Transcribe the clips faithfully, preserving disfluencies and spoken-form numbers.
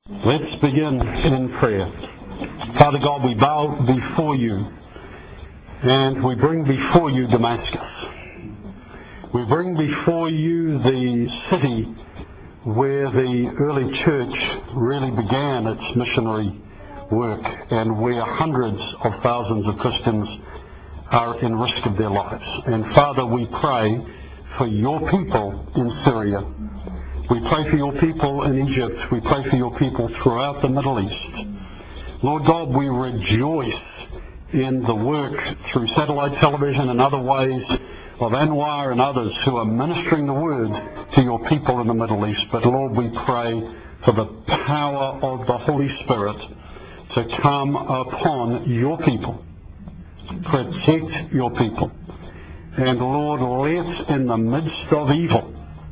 Let's begin in prayer. Father God, we bow before you and we bring before you Damascus. We bring before you the city where the early church really began its missionary work and where hundreds of thousands of Christians are in risk of their lives. And Father, we pray for your people in Syria. We pray for your people in Egypt. We pray for your people throughout the Middle East. Lord God, we rejoice in the work through satellite television and other ways of Anwar and others who are ministering the word to your people in the Middle East. But Lord, we pray for the power of the Holy Spirit to come upon your people. Protect your people. And Lord, let in the midst of evil,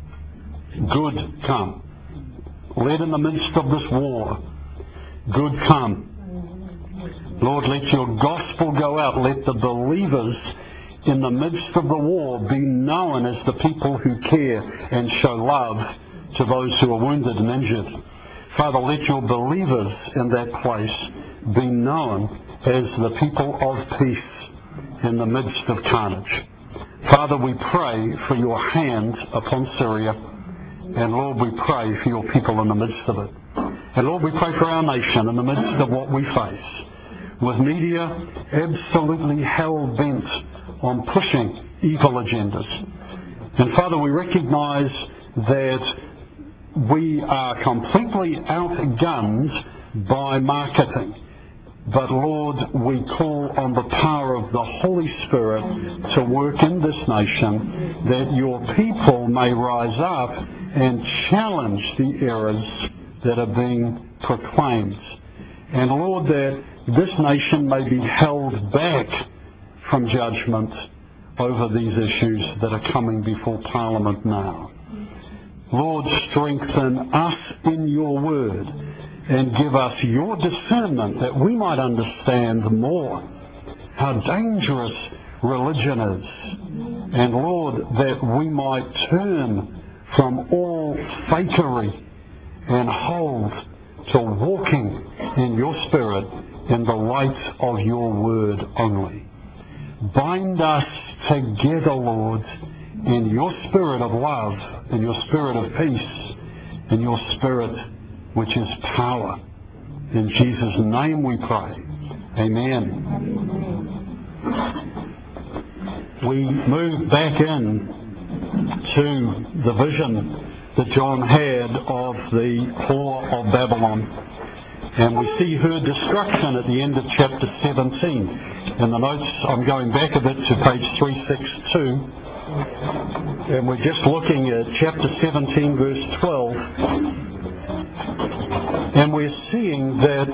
good come. Let in the midst of this war, good come. Lord, let your gospel go out. Let the believers in the midst of the war be known as the people who care and show love to those who are wounded and injured. Father, let your believers in that place be known as the people of peace in the midst of carnage. Father, we pray for your hand upon Syria, and Lord, we pray for your people in the midst of it. And Lord, we pray for our nation in the midst of what we face, with media absolutely hell-bent on pushing evil agendas. And Father, we recognize that we are completely outgunned by marketing. But Lord, we call on the power of the Holy Spirit to work in this nation, that your people may rise up and challenge the errors that are being proclaimed. And Lord, that this nation may be held back from judgment over these issues that are coming before Parliament now. Lord, strengthen us in your word and give us your discernment that we might understand more how dangerous religion is. And Lord, that we might turn from all fakery and hold to walking in your spirit in the light of your word only. Bind us together, Lord, in your spirit of love, in your spirit of peace, in your spirit which is power. In Jesus' name we pray. Amen. We move back in to the vision that John had of the whore of Babylon. And we see her destruction at the end of chapter seventeen. In the notes, I'm going back a bit to page three sixty-two. And we're just looking at chapter seventeen, verse twelve. And we're seeing that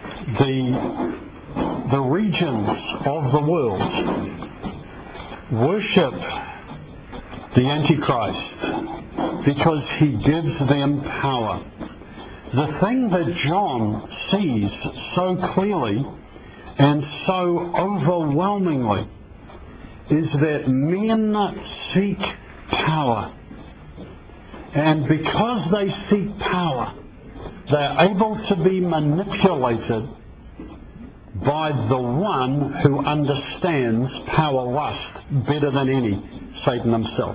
the, the regions of the world worship the Antichrist because he gives them power. The thing that John sees so clearly and so overwhelmingly is that men seek power. And because they seek power, they're able to be manipulated by the one who understands power lust better than any, Satan himself.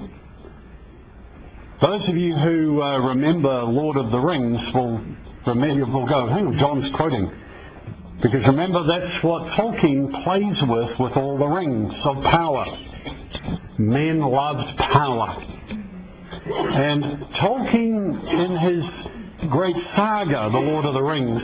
Those of you who uh, remember Lord of the Rings will, remember, will go, hang on, John's quoting. Because remember, that's what Tolkien plays with, with all the rings of power. Men loved power. And Tolkien, in his great saga, The Lord of the Rings,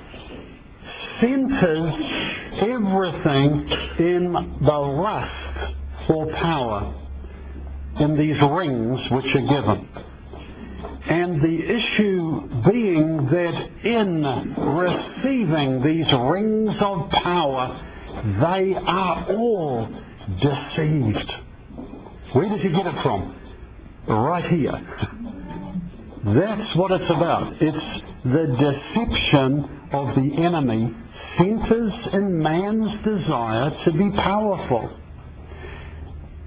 centers everything in the lust for power in these rings which are given. And the issue being that in receiving these rings of power, they are all deceived. Where does he get it from? Right here. That's what it's about. It's the deception of the enemy centers in man's desire to be powerful.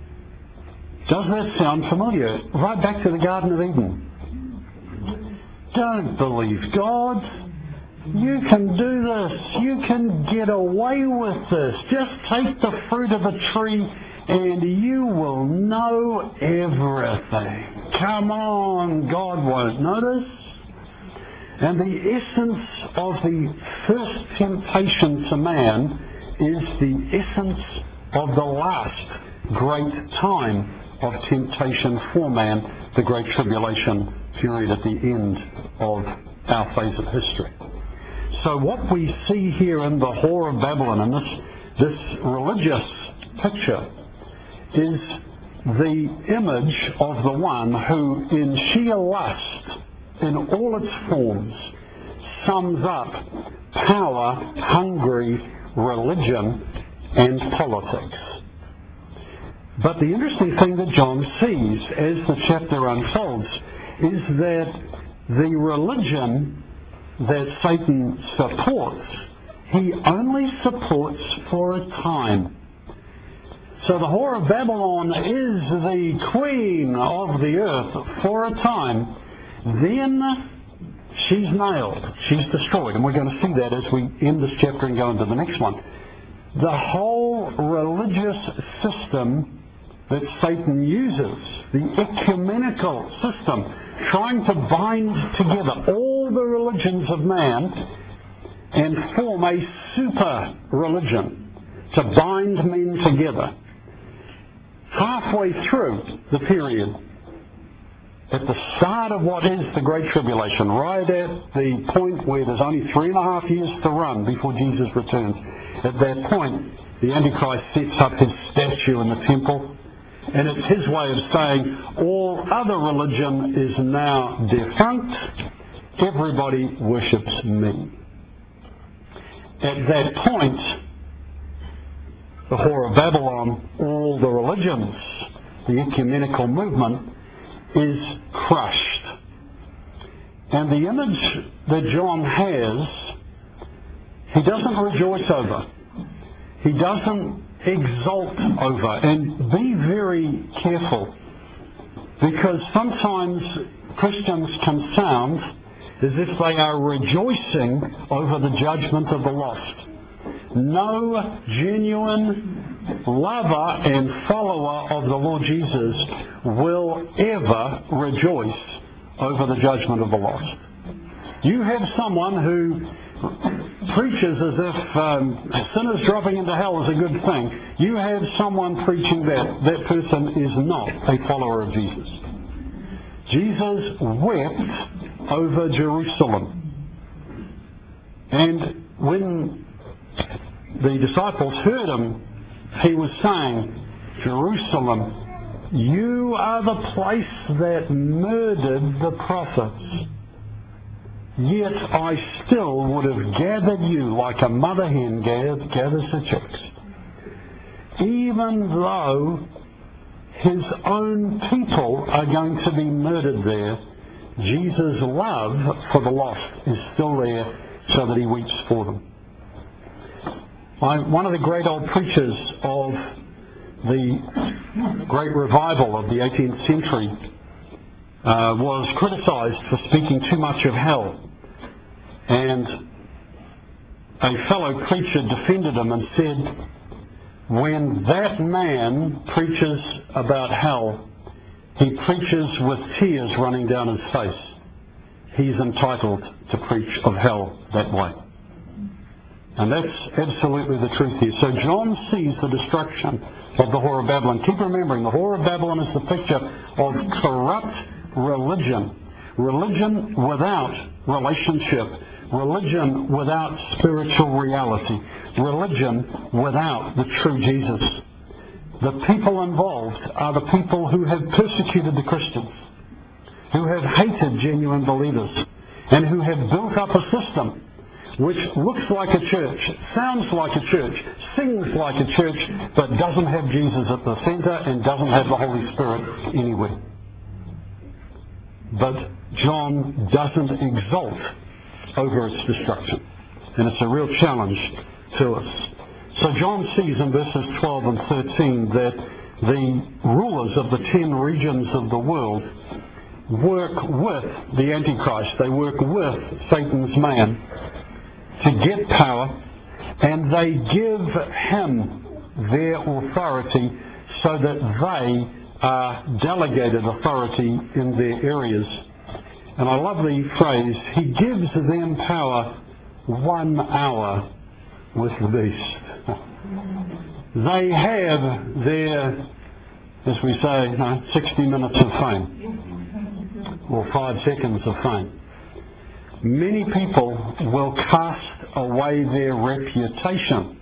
Does that sound familiar? Right back to the Garden of Eden. don't believe God. You can do this. You can get away with this. Just take the fruit of a tree and you will know everything. Come on, God won't notice. And the essence of the first temptation to man is the essence of the last great time of temptation for man, the Great Tribulation period at the end of our phase of history. So what we see here in the Whore of Babylon, and this, this religious picture, is the image of the one who, in sheer lust, in all its forms, sums up power-hungry religion and politics. But the interesting thing that John sees as the chapter unfolds is that the religion that Satan supports, he only supports for a time. So the Whore of Babylon is the queen of the earth for a time. Then she's nailed. She's destroyed. And we're going to see that as we end this chapter and go into the next one. The whole religious system that Satan uses, the ecumenical system, trying to bind together all the religions of man and form a super religion to bind men together. Halfway through the period, at the start of what is the Great Tribulation, right at the point where there's only three and a half years to run before Jesus returns, at that point, the Antichrist sets up his statue in the temple, and it's his way of saying all other religion is now defunct, everybody worships me. At that point, the Whore of Babylon, all the religions, the ecumenical movement, is crushed. And the image that John has, he doesn't rejoice over. He doesn't exult over. And be very careful, because sometimes Christians can sound as if they are rejoicing over the judgment of the lost. No genuine lover and follower of the Lord Jesus will ever rejoice over the judgment of the lost. You have someone who preaches as if um, sinners dropping into hell is a good thing. You have someone preaching that. That person is not a follower of Jesus. Jesus wept over Jerusalem. And when the disciples heard him, he was saying, Jerusalem, you are the place that murdered the prophets. Yet I still would have gathered you like a mother hen gathers her chicks. Even though his own people are going to be murdered there, Jesus' love for the lost is still there, so that he weeps for them. I, one of the great old preachers of the great revival of the eighteenth century uh, was criticized for speaking too much of hell. And a fellow preacher defended him and said, when that man preaches about hell, he preaches with tears running down his face. He's entitled to preach of hell that way. And that's absolutely the truth here. So John sees the destruction of the Whore of Babylon. Keep remembering, the Whore of Babylon is the picture of corrupt religion. Religion without relationship. Religion without spiritual reality. Religion without the true Jesus. The people involved are the people who have persecuted the Christians, who have hated genuine believers, and who have built up a system which looks like a church, sounds like a church, sings like a church, but doesn't have Jesus at the center and doesn't have the Holy Spirit anywhere. But John doesn't exult over its destruction. And it's a real challenge to us. So John sees in verses twelve and thirteen that the rulers of the ten regions of the world work with the Antichrist. They work with Satan's man to get power, and they give him their authority so that they are delegated authority in their areas. And I love the phrase, he gives them power one hour with the beast. They have their, as we say, you know, sixty minutes of fame, or five seconds of fame. Many people will cast away their reputation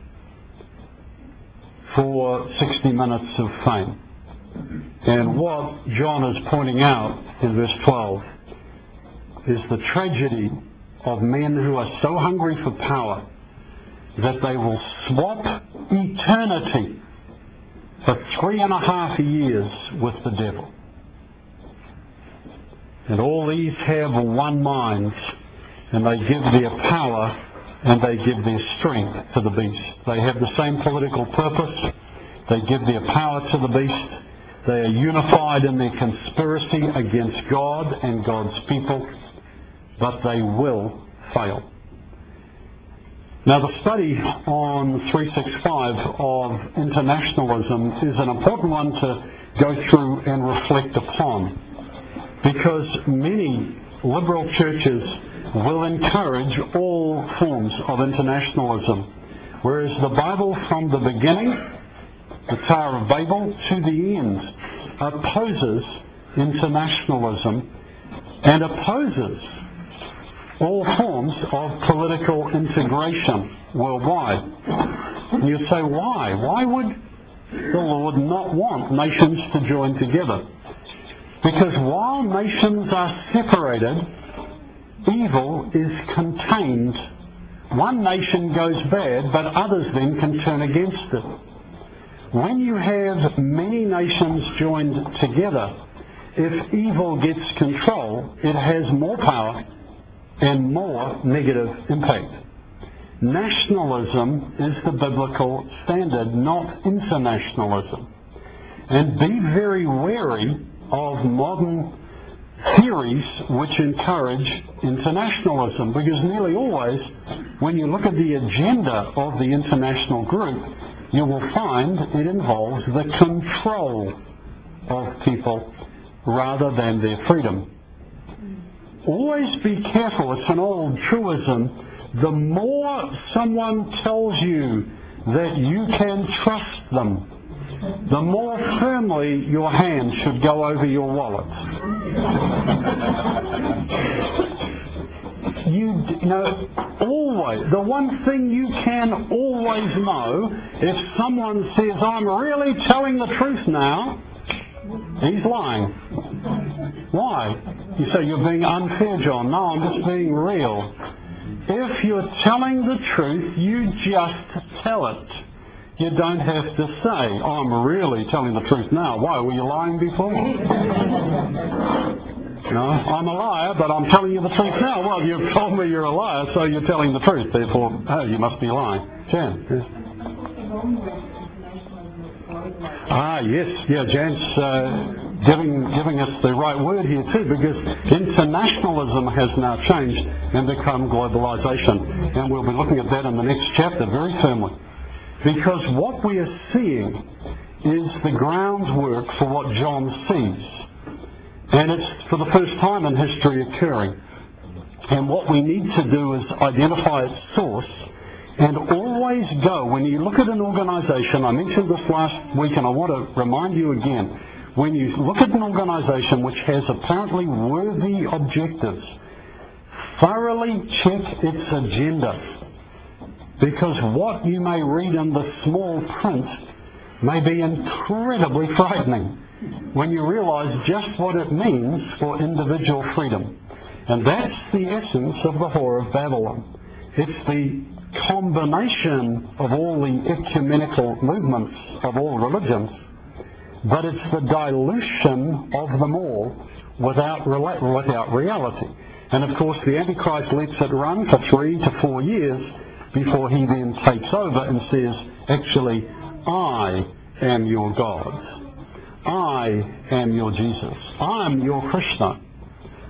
for sixty minutes of fame. And what John is pointing out in verse twelve is the tragedy of men who are so hungry for power that they will swap eternity for three and a half years with the devil. And all these have one mind, and they give their power and they give their strength to the beast. They have the same political purpose. They give their power to the beast. They are unified in their conspiracy against God and God's people, but they will fail. Now, the study on three sixty-five of internationalism is an important one to go through and reflect upon, because many liberal churches will encourage all forms of internationalism, whereas the Bible from the beginning, the Tower of Babel, to the end, opposes internationalism and opposes all forms of political integration worldwide. And you say, why? Why would the Lord not want nations to join together? Because while nations are separated, evil is contained. One nation goes bad, but others then can turn against it. When you have many nations joined together, if evil gets control, it has more power and more negative impact. Nationalism is the biblical standard, not internationalism. And be very wary of modern theories which encourage internationalism, because nearly always when you look at the agenda of the international group, you will find it involves the control of people rather than their freedom. Always be careful. It's an old truism. The more someone tells you that you can trust them, the more firmly your hand should go over your wallet. You, you know, always, the one thing you can always know, if someone says, I'm really telling the truth now, he's lying. Why? You say, you're being unfair, John. No, I'm just being real. If you're telling the truth, you just tell it. You don't have to say, I'm really telling the truth now. Why? Were you lying before? No, I'm a liar, but I'm telling you the truth now. Well, you've told me you're a liar, so you're telling the truth. Therefore, oh, you must be lying. Jan? Yes. Ah, yes. Yeah, Jan's uh, giving, giving us the right word here too, because internationalism has now changed and become globalization. And we'll be looking at that in the next chapter very firmly. Because what we are seeing is the groundwork for what John sees. And it's for the first time in history occurring. And what we need to do is identify its source and always go. When you look at an organization, I mentioned this last week and I want to remind you again, when you look at an organization which has apparently worthy objectives, thoroughly check its agenda. Because what you may read in the small print may be incredibly frightening when you realize just what it means for individual freedom. And that's the essence of the Whore of Babylon. It's the combination of all the ecumenical movements of all religions, but it's the dilution of them all without, without reality. And of course the Antichrist lets it run for three to four years before he then takes over and says, actually, I am your God. I am your Jesus. I am your Krishna.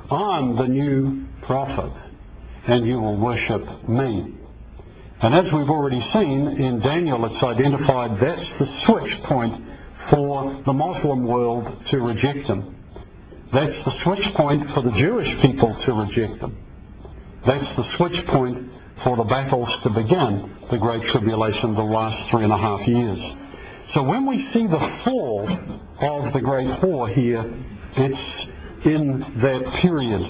I'm the new prophet, and you will worship me. And as we've already seen in Daniel, it's identified that's the switch point for the Muslim world to reject him. That's the switch point for the Jewish people to reject him. That's the switch point for the battles to begin, the Great Tribulation, the last three and a half years. So when we see the fall of the Great War here, it's in that period.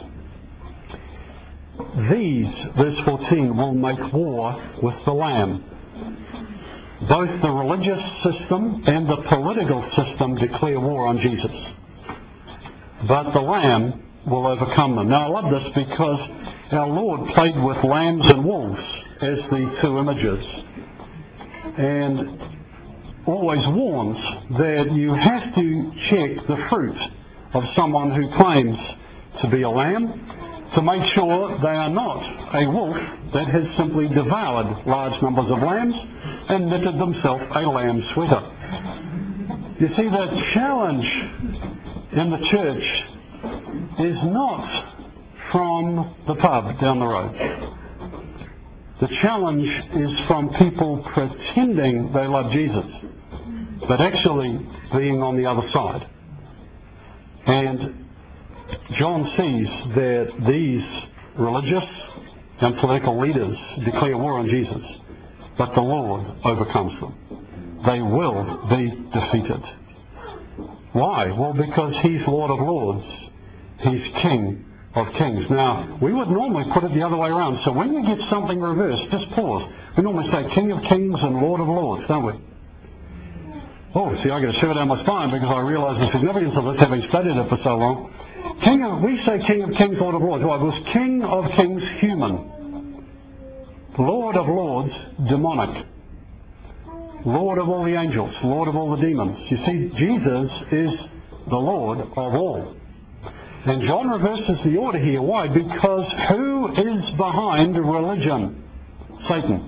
These, verse fourteen, will make war with the Lamb. Both the religious system and the political system declare war on Jesus. But the Lamb will overcome them. Now I love this because our Lord played with lambs and wolves as the two images, and always warns that you have to check the fruit of someone who claims to be a lamb to make sure they are not a wolf that has simply devoured large numbers of lambs and knitted themselves a lamb sweater. You see, the challenge in the church is not from the pub down the road. The challenge is from people pretending they love Jesus, but actually being on the other side. And John sees that these religious and political leaders declare war on Jesus, but the Lord overcomes them. They will be defeated. Why? Well, because He's Lord of Lords. He's King of Kings. Now, we would normally put it the other way around. So when you get something reversed, just pause. We normally say King of Kings and Lord of Lords, don't we? Oh, see, I get a shiver down my spine because I realise the significance of this, having studied it for so long. King of, we say King of Kings, Lord of Lords. Why? Because King of Kings, human. Lord of Lords, demonic. Lord of all the angels, Lord of all the demons. You see, Jesus is the Lord of all. And John reverses the order here. Why? Because who is behind religion? Satan.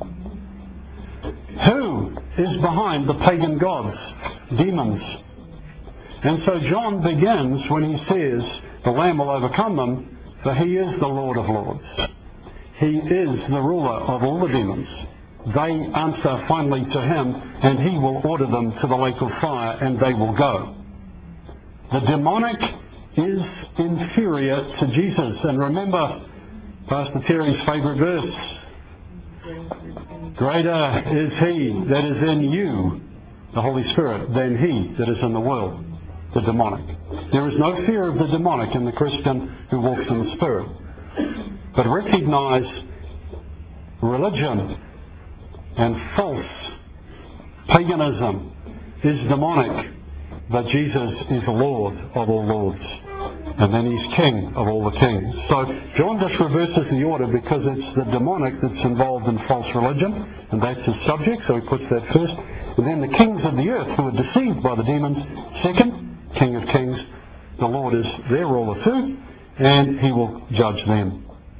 Who is behind the pagan gods? Demons. And so John begins when he says, the Lamb will overcome them, for He is the Lord of Lords. He is the ruler of all the demons. They answer finally to Him, and He will order them to the lake of fire, and they will go. The demonic is inferior to Jesus. And remember Pastor Terry's favourite verse, greater is He that is in you, the Holy Spirit, than he that is in the world, the demonic. There is no fear of the demonic in the Christian who walks in the Spirit. But recognize religion and false paganism is demonic, but Jesus is Lord of all lords. And then He's King of all the kings. So John just reverses the order because it's the demonic that's involved in false religion, and that's his subject, so he puts that first. And then the kings of the earth who are deceived by the demons, second, King of Kings. The Lord is their ruler too, and He will judge them.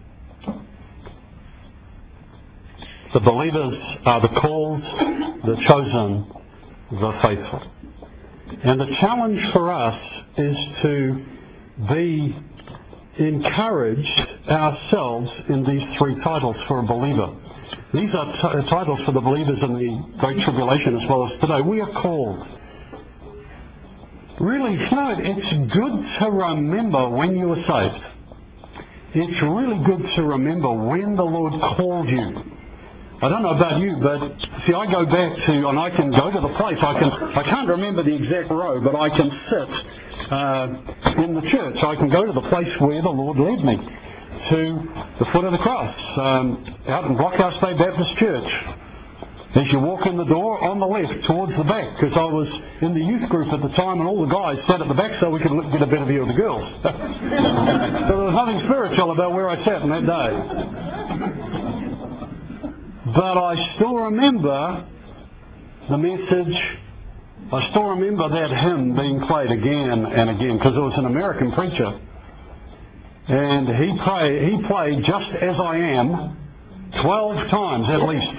The believers are the called, the chosen, the faithful. And the challenge for us is to be encouraged ourselves in these three titles for a believer. These are t- titles for the believers in the Great Tribulation as well as today. We are called. Really, you know, it's good to remember when you were saved. It's really good to remember when the Lord called you. I don't know about you, but see, I go back to, and I can go to the place, I can, I can't remember the exact row, but I can sit uh, in the church. I can go to the place where the Lord led me, to the foot of the cross, um, out in Blockhouse Bay Baptist Church. As you walk in the door, on the left, towards the back, because I was in the youth group at the time, and all the guys sat at the back so we could look, get a better view of the girls. So there was nothing spiritual about where I sat on that day. But I still remember the message. I still remember that hymn being played again and again, because it was an American preacher. And he, pray, he played Just As I Am twelve times at least.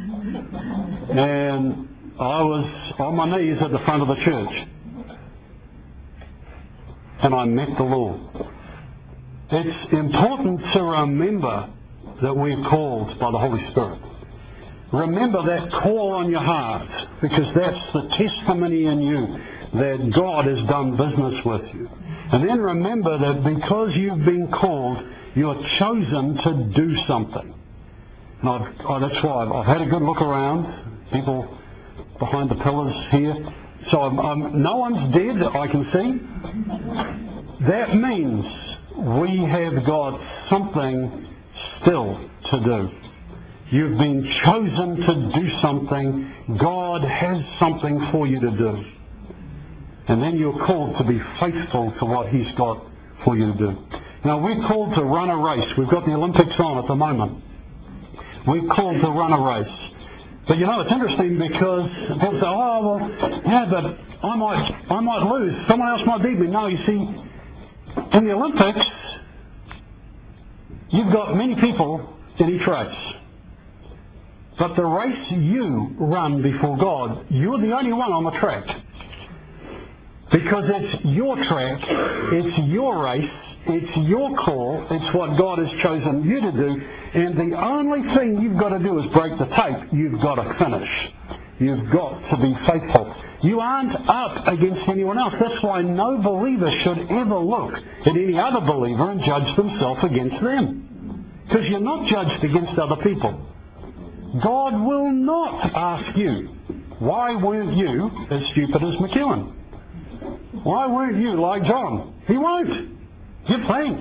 And I was on my knees at the front of the church. And I met the Lord. It's important to remember that we're called by the Holy Spirit. Remember that call on your heart, because that's the testimony in you that God has done business with you. And then remember that because you've been called, you're chosen to do something. And I've, oh, that's why I've, I've had a good look around. People behind the pillars here. So I'm, I'm, no one's dead, I can see. That means we have got something still to do. You've been chosen to do something. God has something for you to do. And then you're called to be faithful to what He's got for you to do. Now, we're called to run a race. We've got the Olympics on at the moment. We're called to run a race. But you know, it's interesting because people say, oh, well, yeah, but I might, I might lose. Someone else might beat me. No, you see, in the Olympics, you've got many people in each race. But the race you run before God, you're the only one on the track. Because it's your track, it's your race, it's your call, it's what God has chosen you to do, and the only thing you've got to do is break the tape. You've got to finish. You've got to be faithful. You aren't up against anyone else. That's why no believer should ever look at any other believer and judge themselves against them. Because you're not judged against other people. God will not ask you, why weren't you as stupid as McEwen? Why weren't you like John? He won't. Give thanks.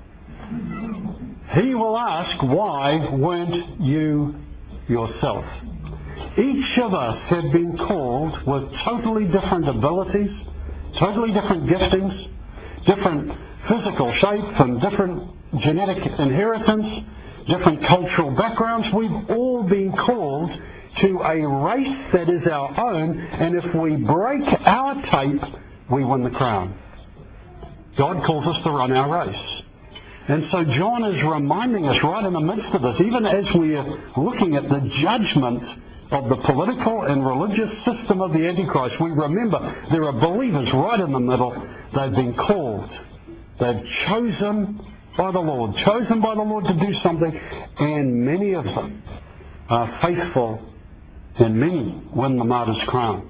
He will ask, why weren't you yourself? Each of us have been called with totally different abilities, totally different giftings, different physical shape and different genetic inheritance, different cultural backgrounds. We've all been called to a race that is our own, and if we break our tape, we win the crown. God calls us to run our race. And so John is reminding us right in the midst of this, even as we are looking at the judgment of the political and religious system of the Antichrist, we remember there are believers right in the middle. They've been called. They've chosen by the Lord, chosen by the Lord to do something, and many of them are faithful, and many win the martyr's crown.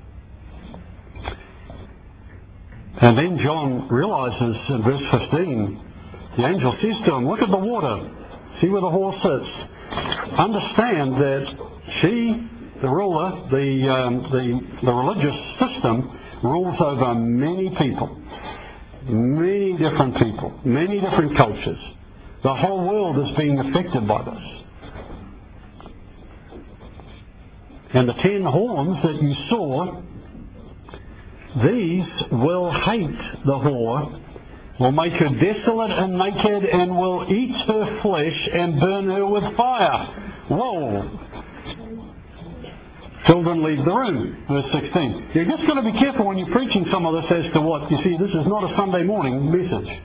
And then John realizes in verse fifteen, the angel says to him, look at the water, see where the horse sits. Understand that she, the ruler, the, um, the, the religious system, rules over many people. Many different people, many different cultures. The whole world is being affected by this. And the ten horns that you saw, these will hate the whore, will make her desolate and naked, and will eat her flesh and burn her with fire. Whoa! Children leave the room. Verse sixteen. You're just going to be careful when you're preaching some of this as to what. You see, this is not a Sunday morning message.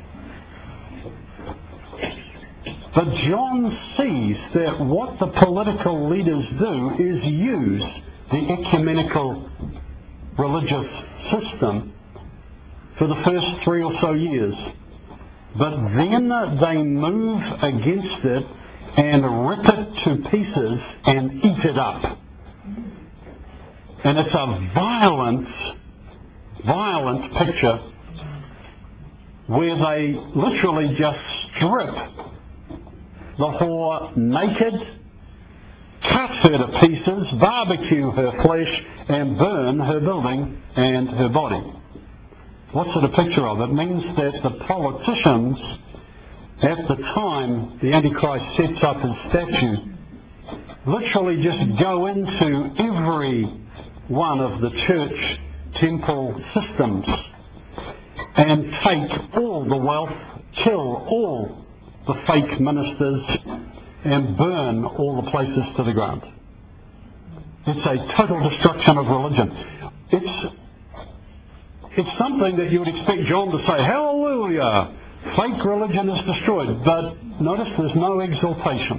But John sees that what the political leaders do is use the ecumenical religious system for the first three or so years. But then they move against it and rip it to pieces and eat it up. And it's a violent, violent picture where they literally just strip the whore naked, cut her to pieces, barbecue her flesh, and burn her building and her body. What's it a picture of? It means that the politicians, at the time the Antichrist sets up his statue, literally just go into every one of the church temple systems and take all the wealth, kill all the fake ministers, and burn all the places to the ground. It's a total destruction of religion. It's, it's something that you would expect John to say, hallelujah, fake religion is destroyed. But notice there's no exaltation.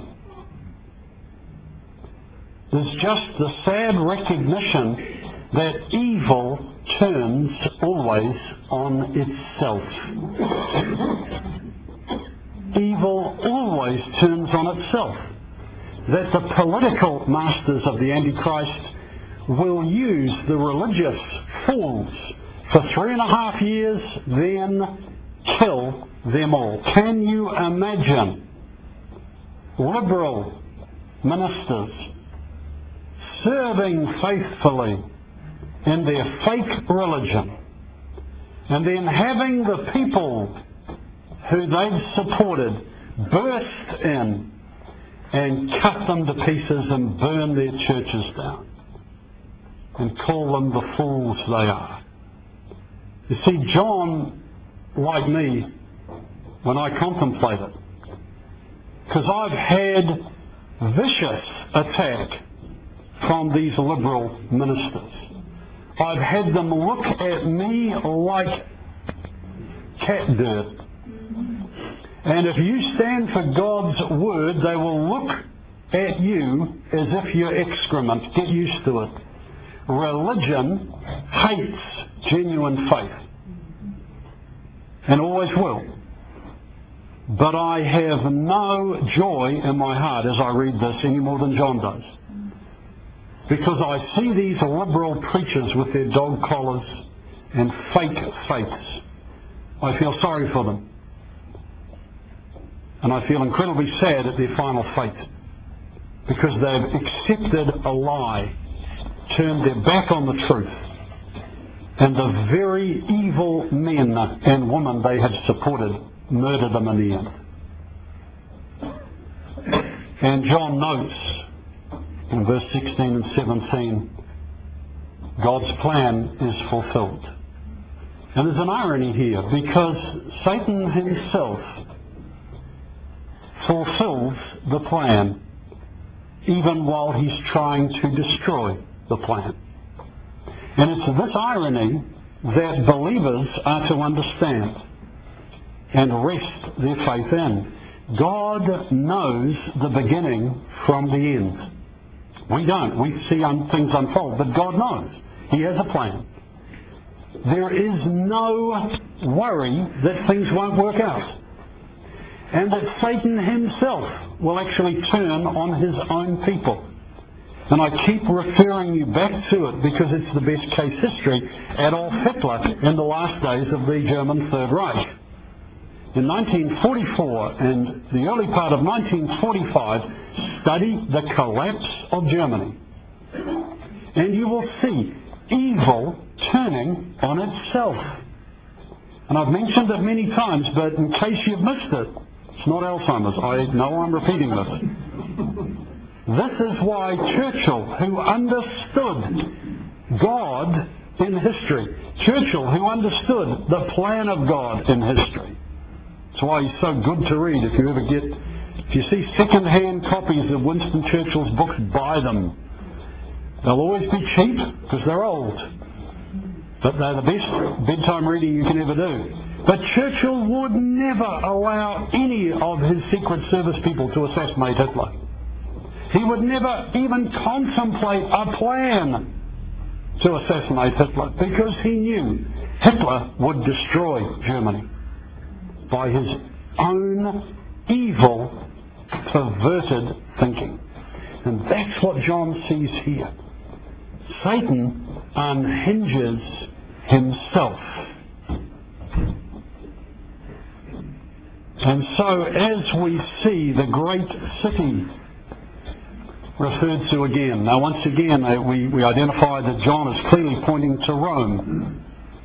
There's just the sad recognition that evil turns always on itself. evil always turns on itself. That the political masters of the Antichrist will use the religious fools for three and a half years, then kill them all. Can you imagine liberal ministers serving faithfully in their fake religion and then having the people who they've supported burst in and cut them to pieces and burn their churches down and call them the fools they are? You see, John, like me, when I contemplate it, because I've had vicious attack from these liberal ministers. I've had them look at me like cat dirt. And if you stand for God's word, they will look at you as if you're excrement. Get used to it. Religion hates genuine faith, and always will. But I have no joy in my heart as I read this any more than John does. Because I see these liberal preachers with their dog collars and fake faiths. I feel sorry for them. And I feel incredibly sad at their final fate. Because they've accepted a lie, turned their back on the truth, and the very evil men and women they have supported murdered them in the end. And John notes in verse sixteen and seventeen, God's plan is fulfilled. And there's an irony here, because Satan himself fulfills the plan even while he's trying to destroy the plan. And it's this irony that believers are to understand and rest their faith in. God knows the beginning from the end. We don't. We see un- things unfold, but God knows. He has a plan. There is no worry that things won't work out, and that Satan himself will actually turn on his own people. And I keep referring you back to it because it's the best case history. Adolf Hitler in the last days of the German Third Reich. In nineteen forty-four and the early part of nineteen forty-five, study the collapse of Germany. And you will see evil turning on itself. And I've mentioned it many times, but in case you've missed it, it's not Alzheimer's. I know I'm repeating this. This is why Churchill, who understood God in history, Churchill, who understood the plan of God in history, that's why he's so good to read. If you ever get, if you see second-hand copies of Winston Churchill's books, buy them. They'll always be cheap because they're old, but they're the best bedtime reading you can ever do. But Churchill would never allow any of his Secret Service people to assassinate Hitler. He would never even contemplate a plan to assassinate Hitler because he knew Hitler would destroy Germany by his own evil, perverted thinking. And that's what John sees here. Satan unhinges himself. And so as we see the great city referred to again. Now once again uh, we, we identify that John is clearly pointing to Rome.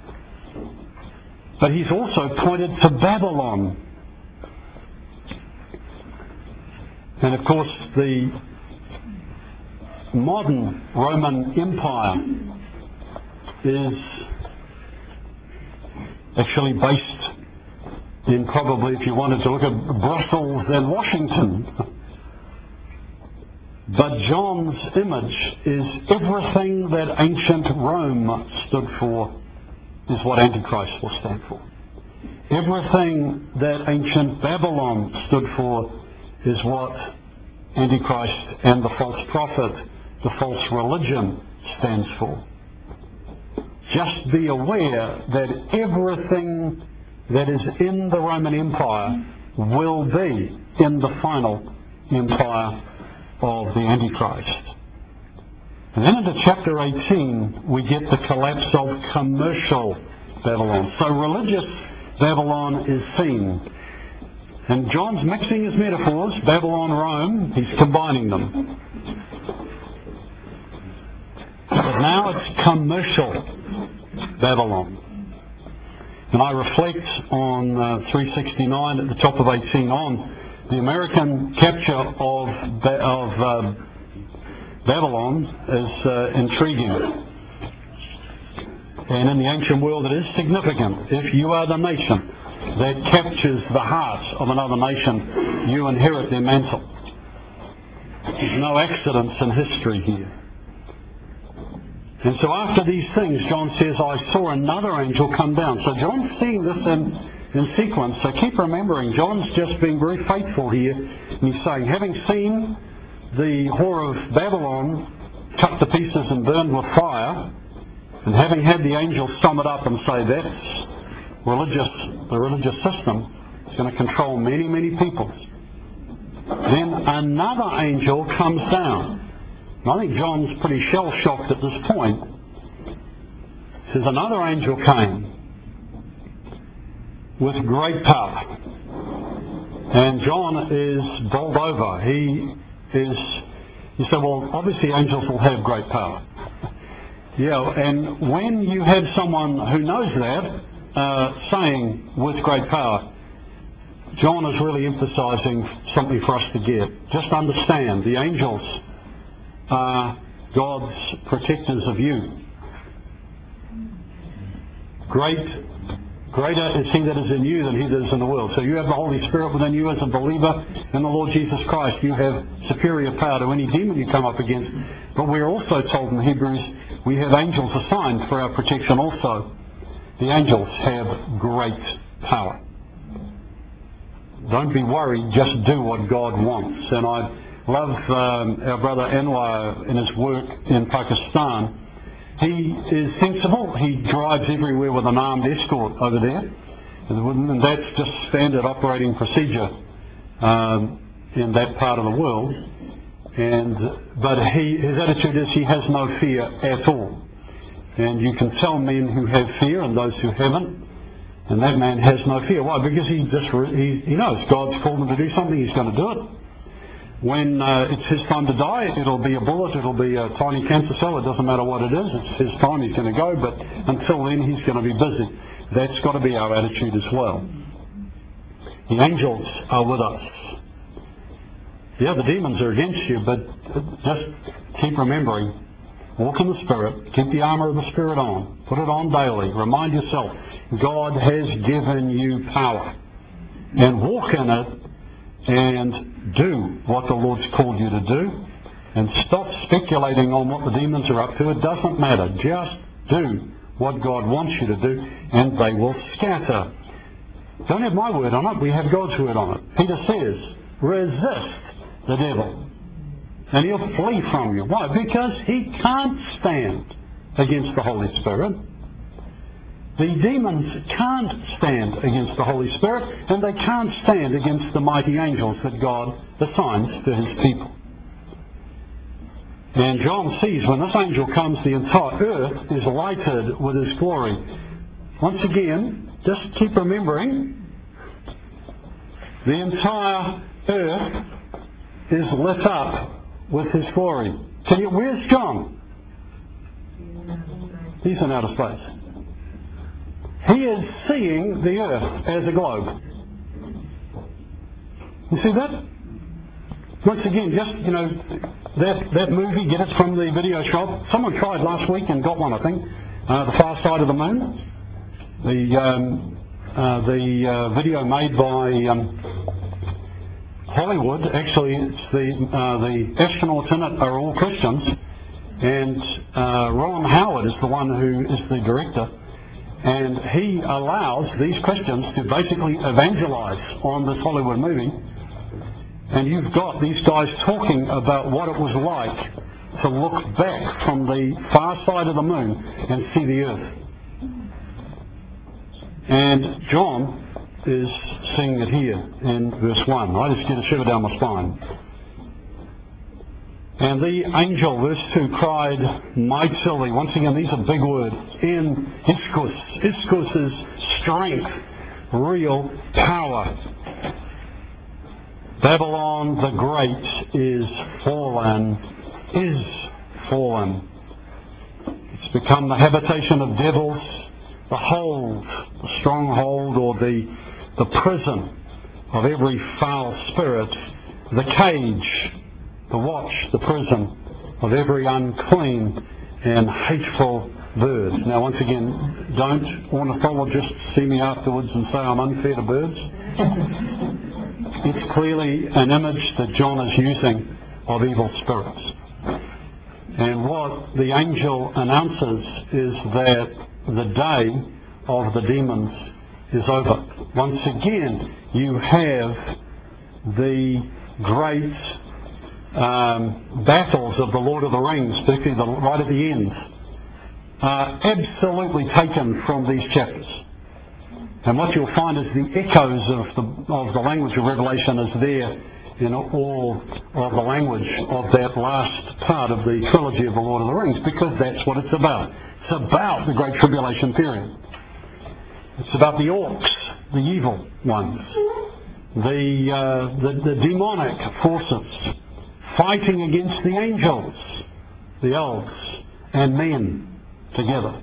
But he's also pointed to Babylon. And of course the modern Roman Empire is actually based in, probably if you wanted to look at Brussels and Washington. But John's image is everything that ancient Rome stood for is what Antichrist will stand for. Everything that ancient Babylon stood for is what Antichrist and the false prophet, the false religion, stands for. Just be aware that everything that is in the Roman Empire will be in the final empire of the Antichrist. And then into chapter eighteen, we get the collapse of commercial Babylon. So religious Babylon is seen. And John's mixing his metaphors, Babylon, Rome, he's combining them. But now it's commercial Babylon. And I reflect on uh, three sixty-nine at the top of eighteen on the American capture of, ba- of uh, Babylon is uh, intriguing. And in the ancient world it is significant. If you are the nation that captures the hearts of another nation, you inherit their mantle. There's no accidents in history here. And so after these things, John says, I saw another angel come down. So John's seeing this in, in sequence. So keep remembering, John's just being very faithful here. And he's saying, having seen the whore of Babylon cut to pieces and burned with fire, and having had the angel sum it up and say that's religious, the religious system is going to control many, many peoples. Then another angel comes down. And I think John's pretty shell-shocked at this point. He says, another angel came with great power. And John is bowled over. He is, you say, well, obviously angels will have great power. Yeah, and when you have someone who knows that, uh, saying with great power, John is really emphasizing something for us to get. Just understand, the angels are God's protectors of you. Great, greater is He that is in you than he that is in the world. So you have the Holy Spirit within you as a believer in the Lord Jesus Christ. You have superior power to any demon you come up against. But we're also told in Hebrews we have angels assigned for our protection also. The angels have great power. Don't be worried, just do what God wants. And I love um, our brother Anwar in his work in Pakistan. He is sensible. He drives everywhere with an armed escort over there. And that's just standard operating procedure um, in that part of the world. And But he, his attitude is he has no fear at all. And you can tell men who have fear and those who haven't. And that man has no fear. Why? Because he just he, he knows God's called him to do something. He's going to do it. When uh, it's his time to die, it'll be a bullet, it'll be a tiny cancer cell, it doesn't matter what it is, it's his time, he's going to go, but until then he's going to be busy. That's got to be our attitude as well. The angels are with us. Yeah, the demons are against you, but just keep remembering, walk in the Spirit, keep the armour of the Spirit on, put it on daily, remind yourself, God has given you power, and walk in it, and do what the Lord's called you to do, and stop speculating on what the demons are up to. It doesn't matter. Just do what God wants you to do, and they will scatter. Don't have my word on it. We have God's word on it. Peter says, resist the devil, and he'll flee from you. Why? Because he can't stand against the Holy Spirit. The demons can't stand against the Holy Spirit, and they can't stand against the mighty angels that God assigns to His people. And John sees when this angel comes, the entire earth is lighted with His glory. Once again, just keep remembering, the entire earth is lit up with His glory. So you, where's John? He's in outer space. He is seeing the earth as a globe. You see that? Once again, just, you know, that, that movie, get it from the video shop. Someone tried last week and got one, I think. Uh, The Far Side of the Moon. The, um, uh, the uh, video made by um, Hollywood. Actually, it's the, uh, the astronauts in it are all Christians. And uh, Ron Howard is the one who is the director. And he allows these Christians to basically evangelize on this Hollywood movie. And you've got these guys talking about what it was like to look back from the far side of the moon and see the earth. And John is seeing it here in verse one. I just get a shiver down my spine. And the angel, verse two, cried mightily. Once again, these are big words. In ischus. Ischus is strength, real power. Babylon the Great is fallen, is fallen. It's become the habitation of devils, the hold, the stronghold, or the, the prison of every foul spirit, the cage, the watch, the prison of every unclean and hateful bird. Now, once again, don't ornithologists see me afterwards and say I'm unfair to birds. It's clearly an image that John is using of evil spirits. And what the angel announces is that the day of the demons is over. Once again, you have the great um, battles of the Lord of the Rings, particularly the, right at the end, are absolutely taken from these chapters. And what you'll find is the echoes of the, of the language of Revelation is there in all of the language of that last part of the trilogy of the Lord of the Rings, because that's what it's about. It's about the Great Tribulation period. It's about the orcs, the evil ones, the, uh, the, the demonic forces fighting against the angels, the elves, and men together.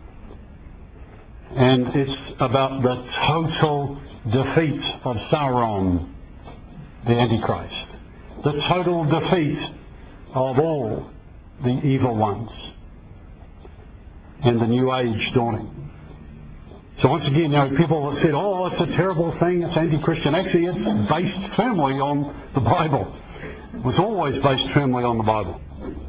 And it's about the total defeat of Sauron, the Antichrist. The total defeat of all the evil ones. And the new age dawning. So once again, you know, people have said, oh, it's a terrible thing, it's anti-Christian. Actually, it's based firmly on the Bible. It was always based firmly on the Bible.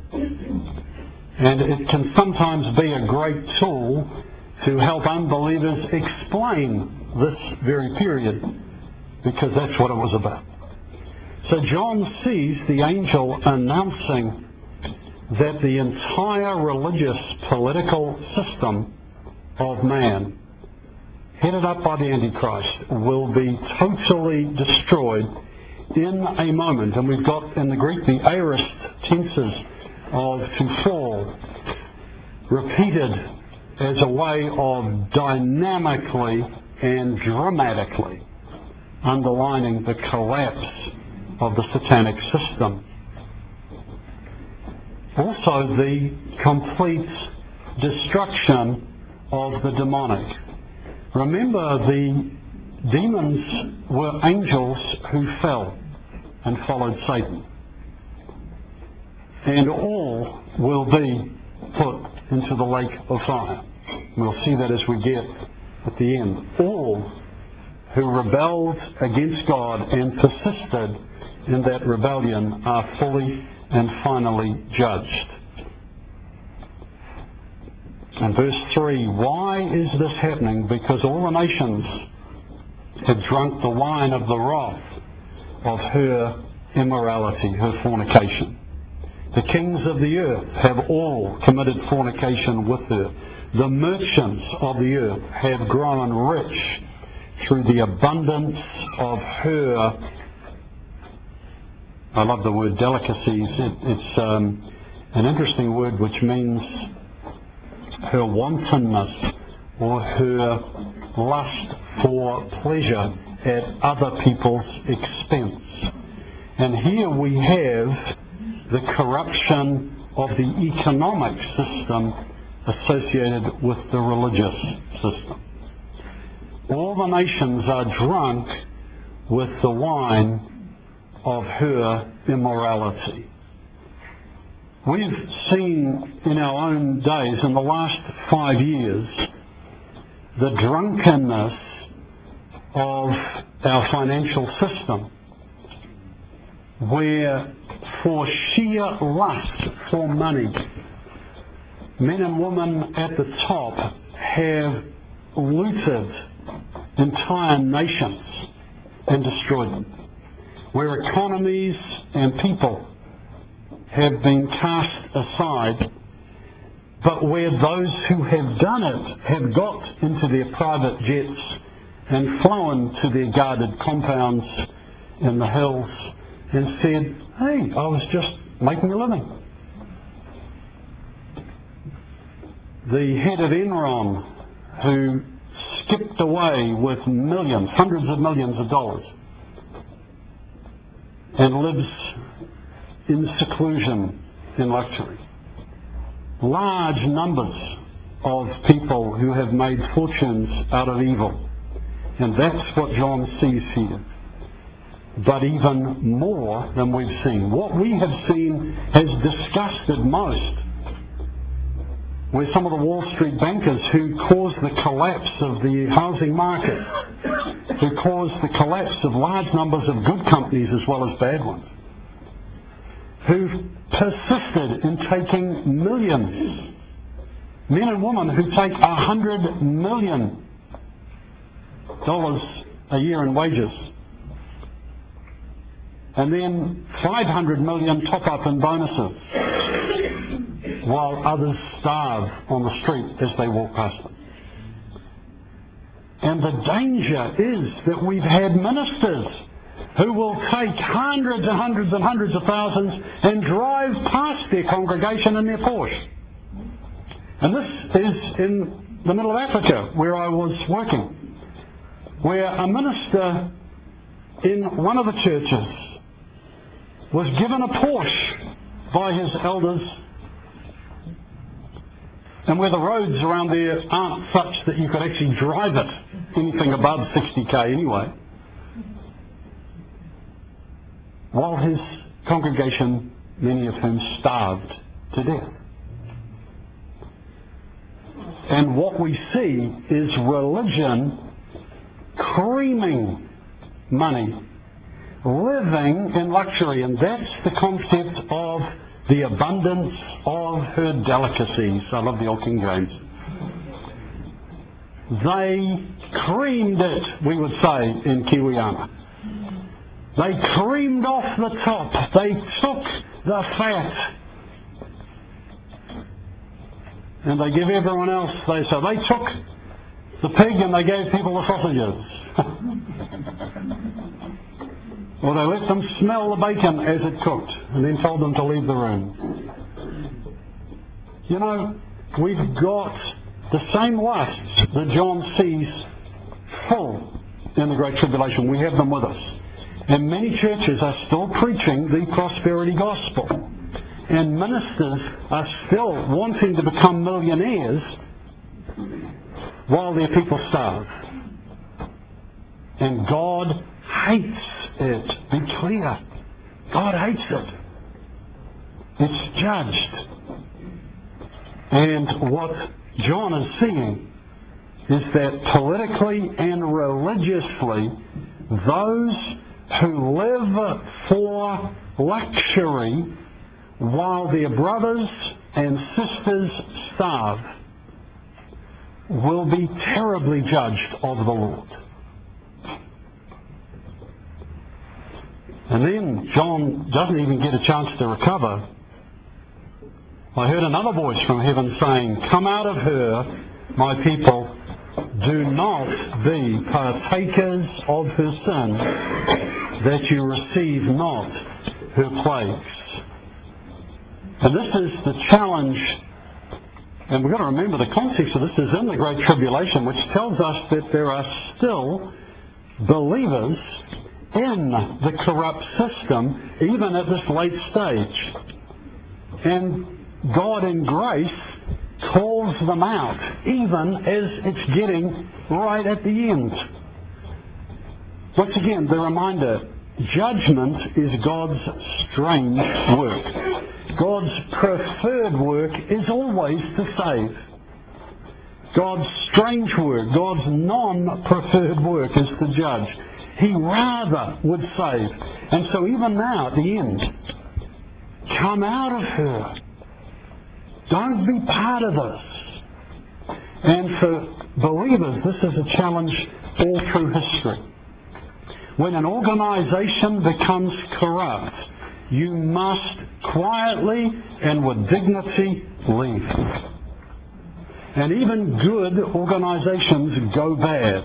And it can sometimes be a great tool to help unbelievers explain this very period, because that's what it was about. So John sees the angel announcing that the entire religious political system of man, headed up by the Antichrist, will be totally destroyed in a moment. And we've got in the Greek the aorist tenses of to fall, repeated as a way of dynamically and dramatically underlining the collapse of the satanic system. Also, the complete destruction of the demonic. Remember, the demons were angels who fell and followed Satan. And all will be put into the lake of fire. We'll see that as we get at the end. All who rebelled against God and persisted in that rebellion are fully and finally judged. And verse three, why is this happening? Because all the nations have drunk the wine of the wrath of her immorality, her fornication. The kings of the earth have all committed fornication with her. The merchants of the earth have grown rich through the abundance of her, I love the word delicacies. It, it's um, an interesting word which means her wantonness or her lust for pleasure at other people's expense. And here we have the corruption of the economic system associated with the religious system. All the nations are drunk with the wine of her immorality. We've seen in our own days, in the last five years, the drunkenness of our financial system, where for sheer lust for money, men and women at the top have looted entire nations and destroyed them. Where economies and people have been cast aside, but where those who have done it have got into their private jets and flown to their guarded compounds in the hills and said, hey, I was just making a living. The head of Enron, who skipped away with millions, hundreds of millions of dollars, and lives in seclusion, in luxury. Large numbers of people who have made fortunes out of evil. And that's what John sees here. But even more than we've seen. What we have seen has disgusted most. Where some of the Wall Street bankers who caused the collapse of the housing market, who caused the collapse of large numbers of good companies as well as bad ones, who persisted in taking millions, men and women who take a hundred million dollars a year in wages, and then five hundred million top up in bonuses, while others starve on the street as they walk past them. And the danger is that we've had ministers who will take hundreds and hundreds and hundreds of thousands and drive past their congregation in their Porsche. And this is in the middle of Africa, where I was working, where a minister in one of the churches was given a Porsche by his elders, and where the roads around there aren't such that you could actually drive it anything above sixty K anyway, while his congregation, many of whom starved to death. And what we see is religion creaming money, living in luxury, and that's the concept of the abundance of her delicacies. I love the old King James. They creamed it, we would say in Kiwiana. They creamed off the top. They took the fat. And they give everyone else, they so they took the pig and they gave people the sausages. Or they let them smell the bacon as it cooked and then told them to leave the room. You know, we've got the same lusts that John sees full in the Great Tribulation. We have them with us. And many churches are still preaching the prosperity gospel. And ministers are still wanting to become millionaires while their people starve. And God hates it. Be clear. God hates it. It's judged. And what John is seeing is that politically and religiously, those who live for luxury while their brothers and sisters starve will be terribly judged of the Lord. And then John doesn't even get a chance to recover. I heard another voice from heaven saying, "Come out of her, my people. Do not be partakers of her sin, that you receive not her plagues." And this is the challenge, and we've got to remember the context of this is in the Great Tribulation, which tells us that there are still believers in the corrupt system, even at this late stage. And God in grace calls them out, even as it's getting right at the end. Once again, the reminder, judgment is God's strange work. God's preferred work is always to save. God's strange work, God's non-preferred work is to judge. He rather would save. And so even now, at the end, come out of her. Don't be part of this. And for believers, this is a challenge all through history. When an organization becomes corrupt, you must quietly and with dignity leave. And even good organizations go bad.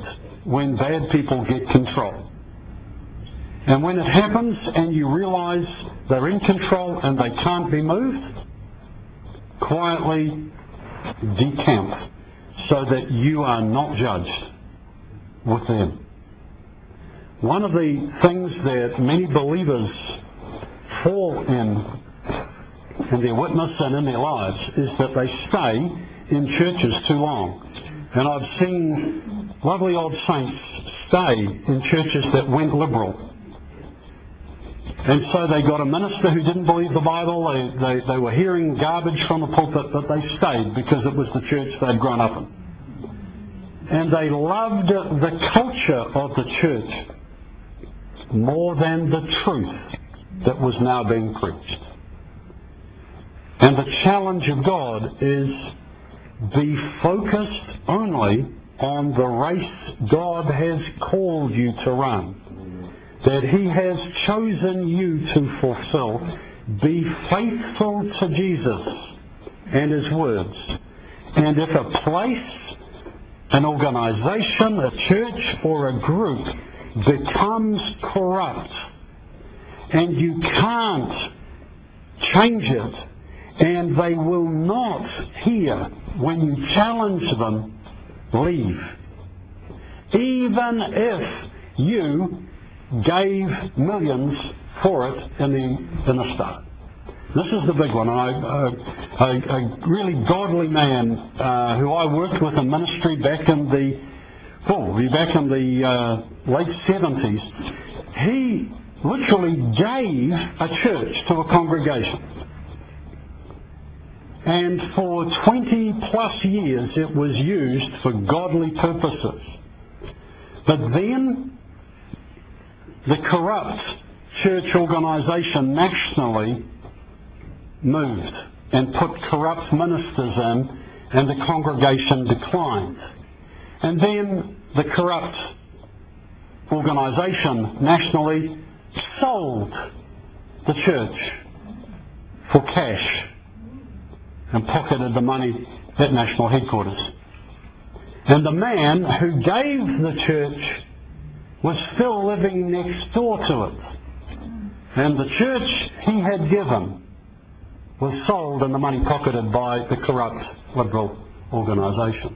when bad people get control. And when it happens and you realize they're in control and they can't be moved, quietly decamp so that you are not judged with them. One of the things that many believers fall in in their witness and in their lives is that they stay in churches too long. And I've seen lovely old saints stay in churches that went liberal. And so they got a minister who didn't believe the Bible. They, they, they were hearing garbage from the pulpit, but they stayed because it was the church they'd grown up in. And they loved the culture of the church more than the truth that was now being preached. And the challenge of God is be focused only on the race God has called you to run, that He has chosen you to fulfill. Be faithful to Jesus and His words. And if a place, an organization, a church, or a group becomes corrupt and you can't change it, and they will not hear when you challenge them, leave. Even if you gave millions for it in the, in the start. This is the big one. And I, a, a really godly man uh, who I worked with in ministry back in the, oh, back in the uh, late seventies, he literally gave a church to a congregation. And for twenty plus years it was used for godly purposes. But then the corrupt church organization nationally moved and put corrupt ministers in, and the congregation declined. And then the corrupt organization nationally sold the church for cash and pocketed the money at national headquarters. And the man who gave the church was still living next door to it. And the church he had given was sold and the money pocketed by the corrupt liberal organisation.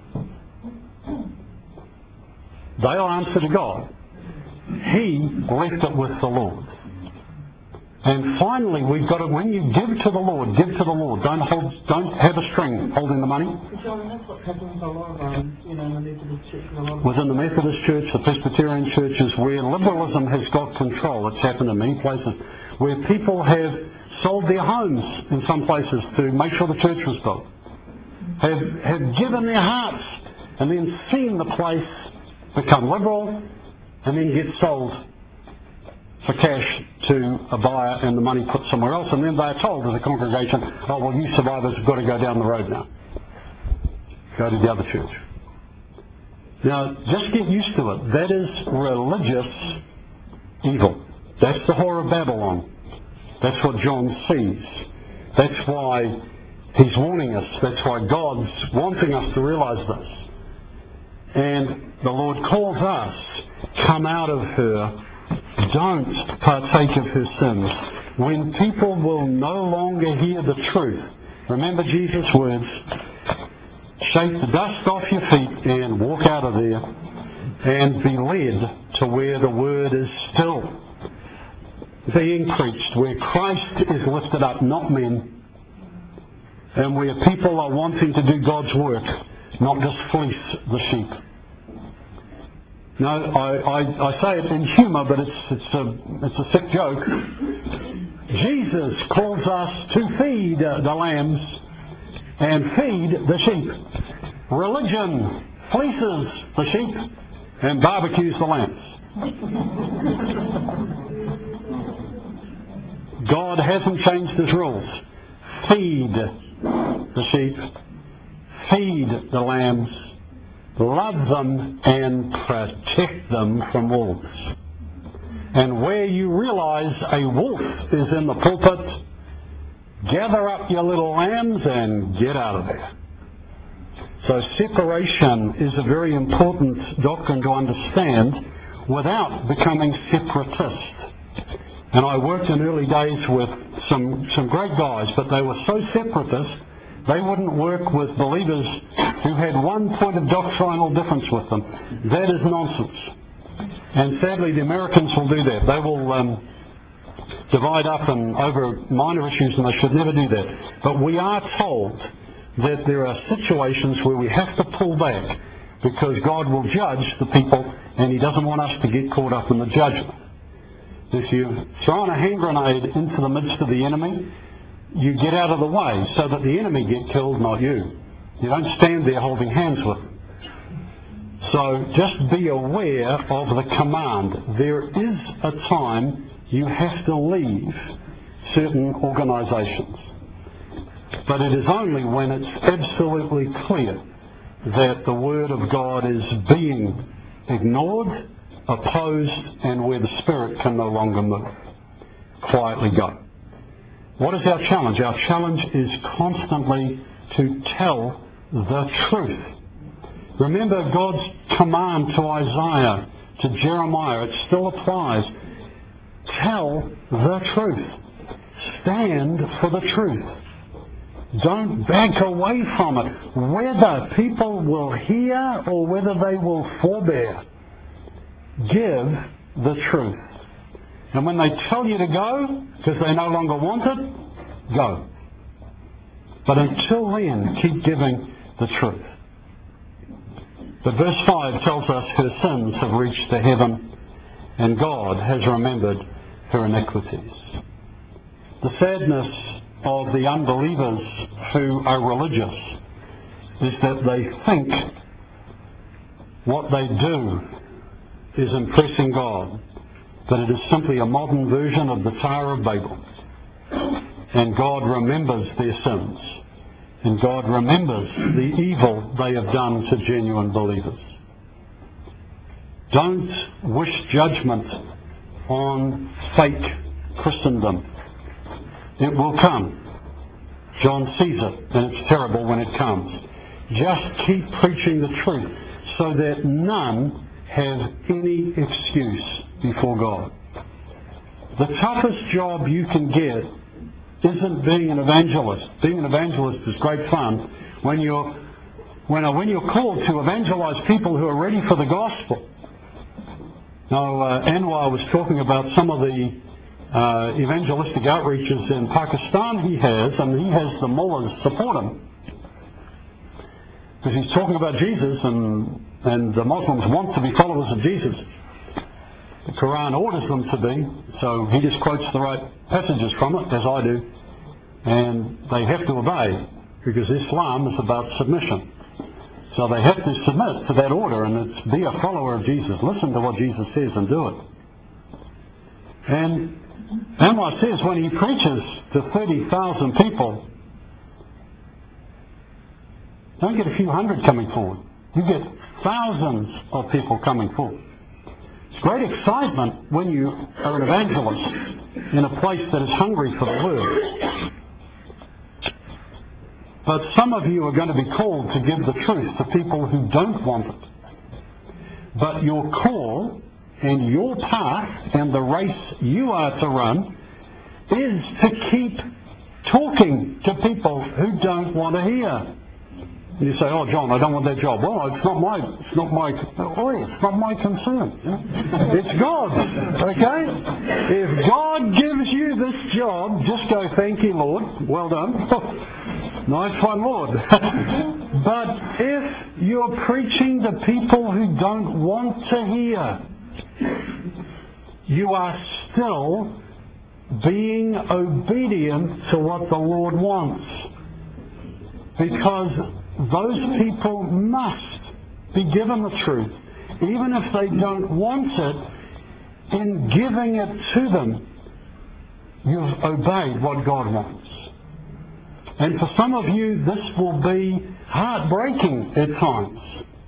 They'll answer to God. He left it with the Lord. And finally, we've got to, when you give to the Lord, give to the Lord. Don't hold, don't have a string holding the money. John, that's what's happening with a lot of, um, you know, the Methodist Church. And a lot of Within the Methodist Church, the Presbyterian churches, where liberalism has got control, it's happened in many places, where people have sold their homes in some places to make sure the church was built, have, have given their hearts, and then seen the place become liberal, and then get sold for cash to a buyer and the money put somewhere else, and then they're told as a congregation, oh, well, you survivors have got to go down the road now. Go to the other church. Now, just get used to it. That is religious evil. That's the whore of Babylon. That's what John sees. That's why he's warning us. That's why God's wanting us to realize this. And the Lord calls us, come out of her. Don't partake of her sins. When people will no longer hear the truth, remember Jesus' words, shake the dust off your feet and walk out of there and be led to where the word is still being preached, where Christ is lifted up, not men, and where people are wanting to do God's work, not just fleece the sheep. No, I, I, I say it in humour, but it's, it's, a, it's a sick joke. Jesus calls us to feed the lambs and feed the sheep. Religion fleeces the sheep and barbecues the lambs. God hasn't changed His rules. Feed the sheep, feed the lambs, love them and protect them from wolves. And where you realize a wolf is in the pulpit, gather up your little lambs and get out of there. So separation is a very important doctrine to understand without becoming separatist. And I worked in early days with some, some great guys, but they were so separatist, they wouldn't work with believers who had one point of doctrinal difference with them. That is nonsense. And sadly, the Americans will do that. They will um, divide up and over minor issues, and they should never do that. But we are told that there are situations where we have to pull back because God will judge the people, and He doesn't want us to get caught up in the judgment. If you throw a hand grenade into the midst of the enemy, you get out of the way so that the enemy get killed, not you. You don't stand there holding hands with them. So just be aware of the command. There is a time you have to leave certain organizations. But it is only when it's absolutely clear that the Word of God is being ignored, opposed, and where the Spirit can no longer move. Quietly go. What is our challenge? Our challenge is constantly to tell the truth. Remember God's command to Isaiah, to Jeremiah. It still applies. Tell the truth. Stand for the truth. Don't back away from it. Whether people will hear or whether they will forbear, give the truth. And when they tell you to go, because they no longer want it, go. But until then, keep giving the truth. But verse five tells us her sins have reached to heaven, and God has remembered her iniquities. The sadness of the unbelievers who are religious is that they think what they do is impressing God, but it is simply a modern version of the Tower of Babel. And God remembers their sins, and God remembers the evil they have done to genuine believers. Don't wish judgment on fake Christendom. It will come. John sees it, and it's terrible when it comes. Just keep preaching the truth so that none have any excuse before God. The toughest job you can get isn't being an evangelist. Being an evangelist is great fun when you're when, when you're called to evangelize people who are ready for the gospel. Now, uh, Anwar was talking about some of the uh, evangelistic outreaches in Pakistan he has, and he has the mullahs support him. Because he's talking about Jesus, and, and the Muslims want to be followers of Jesus. The Quran orders them to be, so he just quotes the right passages from it, as I do, and they have to obey, because Islam is about submission. So they have to submit to that order, and it's be a follower of Jesus. Listen to what Jesus says and do it. And Anwar says when he preaches to thirty thousand people, don't get a few hundred coming forward. You get thousands of people coming forward. It's great excitement when you are an evangelist in a place that is hungry for the Word. But some of you are going to be called to give the truth to people who don't want it. But your call and your path and the race you are to run is to keep talking to people who don't want to hear. And you say, "Oh, John, I don't want that job." Well, it's not my, it's not my, oh, it's not my concern. It's God's, okay? If God gives you this job, just go, "Thank you, Lord. Well done." Nice one, Lord. But if you're preaching to people who don't want to hear, you are still being obedient to what the Lord wants. Because those people must be given the truth. Even if they don't want it, in giving it to them, you've obeyed what God wants. And for some of you, this will be heartbreaking at times.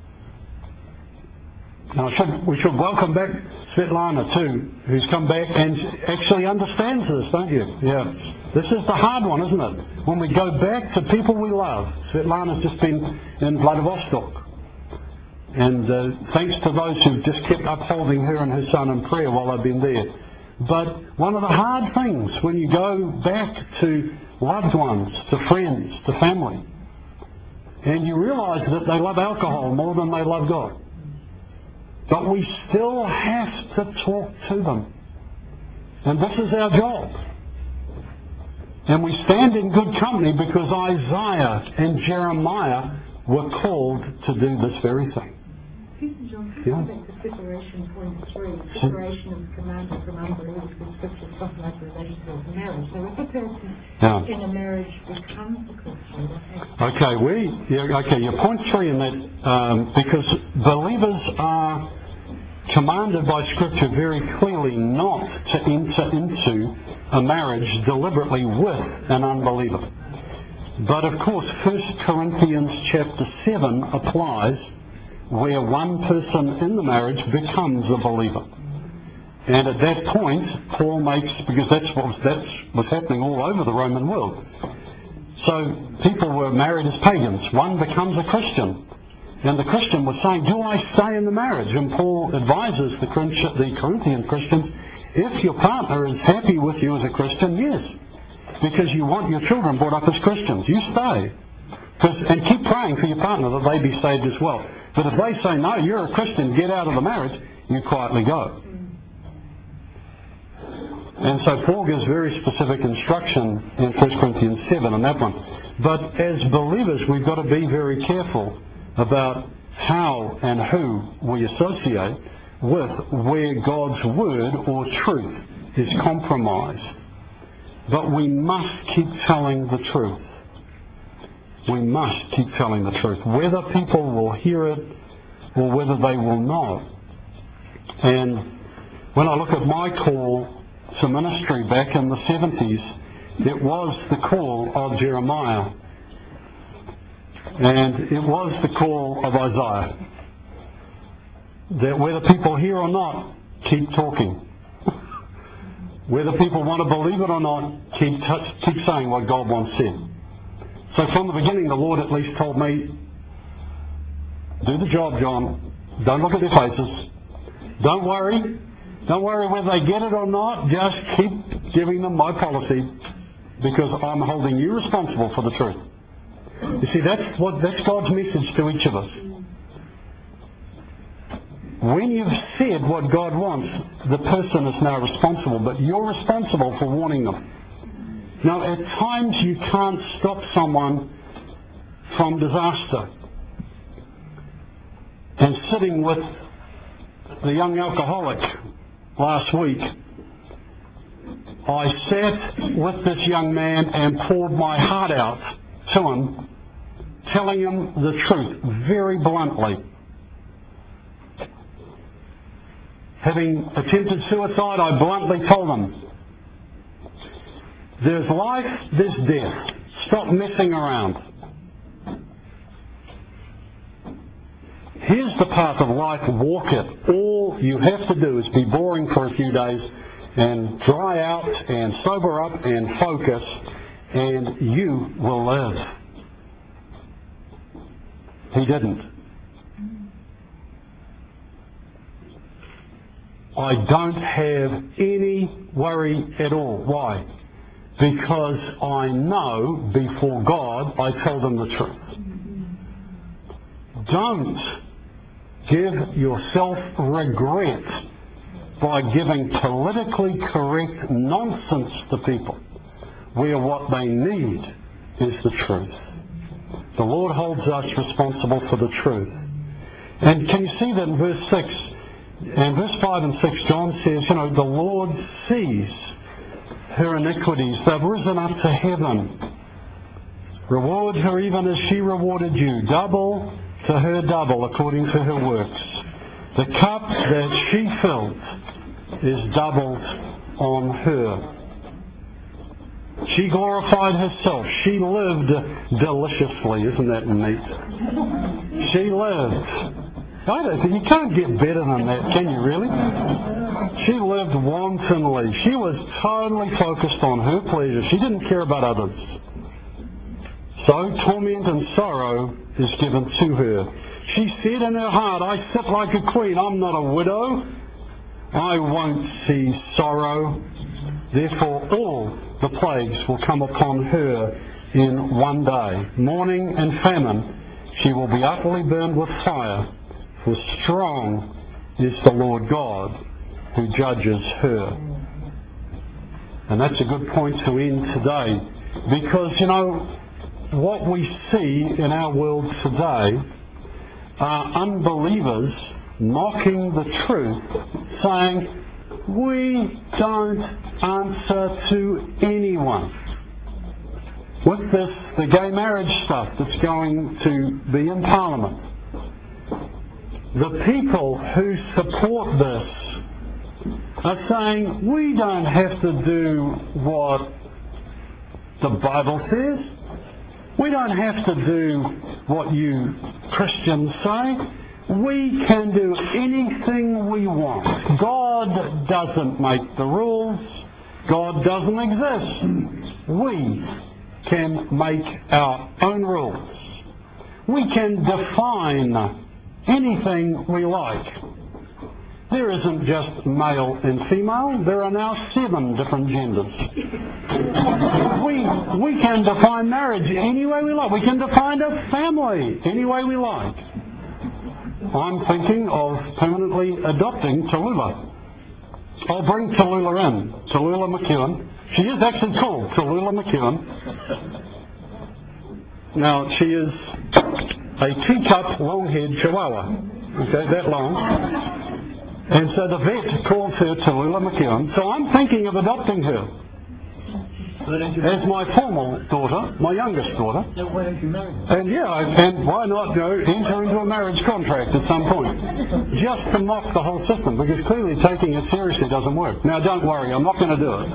Now, should, we should welcome back Svetlana too, who's come back and actually understands this, don't you? Yeah. This is the hard one, isn't it? When we go back to people we love. Svetlana's just been in Vladivostok. And uh, thanks to those who've just kept upholding her and her son in prayer while they've been there. But one of the hard things when you go back to loved ones, to friends, to family, and you realise that they love alcohol more than they love God. But we still have to talk to them. And this is our job. And we stand in good company because Isaiah and Jeremiah were called to do this very thing. Susan John, can Yeah. you go back to separation point three, separation of commandment from unbelievers, with scripture talking about relationship of marriage. So if a person Yeah. in a marriage becomes a Christian, Okay, we, yeah, okay, your point three in that, um, because believers are commanded by Scripture very clearly not to enter into a marriage deliberately with an unbeliever. But of course, First Corinthians chapter seven applies where one person in the marriage becomes a believer. And at that point, Paul makes, because that's what was, that's what's happening all over the Roman world. So people were married as pagans. One becomes a Christian. And the Christian was saying, do I stay in the marriage? And Paul advises the Corinthian Christians, if your partner is happy with you as a Christian, yes. Because you want your children brought up as Christians. You stay. And keep praying for your partner that they be saved as well. But if they say, no, you're a Christian, get out of the marriage, you quietly go. And so Paul gives very specific instruction in First Corinthians seven on that one. But as believers, we've got to be very careful about how and who we associate with where God's word or truth is compromised. But we must keep telling the truth. We must keep telling the truth, whether people will hear it or whether they will not. And when I look at my call to ministry back in the seventies, it was the call of Jeremiah. And it was the call of Isaiah. That whether people hear or not, keep talking. Whether people want to believe it or not, keep, t- keep saying what God once said. So from the beginning, the Lord at least told me, do the job, John. Don't look at their faces. Don't worry. Don't worry whether they get it or not. Just keep giving them my policy because I'm holding you responsible for the truth. You see, that's what that's God's message to each of us. When you've said what God wants, the person is now responsible, but you're responsible for warning them. Now, at times you can't stop someone from disaster. And sitting with the young alcoholic last week, I sat with this young man and poured my heart out to him, telling him the truth very bluntly. Having attempted suicide, I bluntly told him, there's life, there's death. Stop messing around. Here's the path of life, walk it. All you have to do is be boring for a few days and dry out and sober up and focus, and you will live. He didn't. I don't have any worry at all. Why? Because I know before God I tell them the truth. Don't give yourself regret by giving politically correct nonsense to people where what they need is the truth. The Lord holds us responsible for the truth. And can you see that in verse six? In verse five and six, John says, you know, the Lord sees her iniquities. They've risen up to heaven. Reward her even as she rewarded you. Double to her double according to her works. The cup that she filled is doubled on her. She glorified herself. She lived deliciously. Isn't that neat? She lived. I don't think you can't get better than that, can you really? She lived wantonly. She was totally focused on her pleasure. She didn't care about others. So torment and sorrow is given to her. She said in her heart, I sit like a queen. I'm not a widow. I won't see sorrow. Therefore all the plagues will come upon her in one day. Mourning and famine. She will be utterly burned with fire. For strong is the Lord God who judges her. And that's a good point to end today. Because, you know, what we see in our world today are unbelievers mocking the truth, saying, we don't answer to anyone. With this, the gay marriage stuff that's going to be in Parliament, the people who support this are saying, we don't have to do what the Bible says. We don't have to do what you Christians say. We can do anything we want. God doesn't make the rules. God doesn't exist. We can make our own rules. We can define anything we like. There isn't just male and female. There are now seven different genders. We, we can define marriage any way we like. We can define a family any way we like. I'm thinking of permanently adopting Tallulah. I'll bring Tallulah in, Tallulah McEwen. She is actually called Tallulah McEwen. Now, she is a teacup, long-haired chihuahua. Okay, that long. And so the vet calls her Tallulah McEwen. So I'm thinking of adopting her as my formal daughter, my youngest daughter. So why don't you marry her? And yeah, and why not go enter into a marriage contract at some point? Just to mock the whole system, because clearly taking it seriously doesn't work. Now don't worry, I'm not going to do it.